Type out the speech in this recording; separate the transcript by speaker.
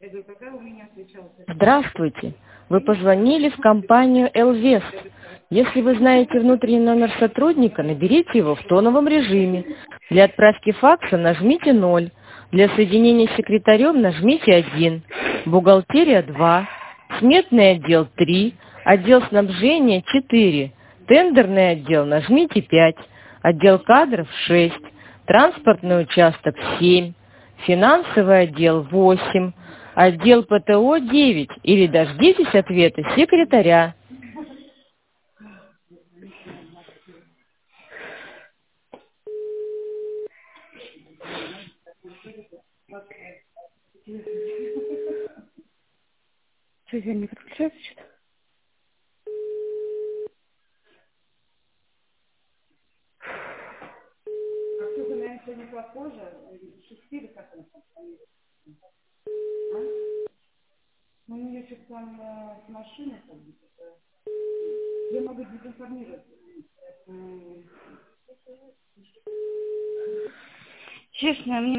Speaker 1: Здравствуйте. Вы позвонили в компанию «Элвест». Если вы знаете внутренний номер сотрудника, наберите его в тоновом режиме. Для отправки факса нажмите 0. Для соединения с секретарем нажмите 1. Бухгалтерия 2. Сметный отдел 3. Отдел снабжения 4. Тендерный отдел нажмите 5. Отдел кадров 6. Транспортный участок 7. Финансовый отдел 8. Отдел ПТО 9. Или дождитесь ответа секретаря.
Speaker 2: Что, я не подключаюсь что-то? Честно, мне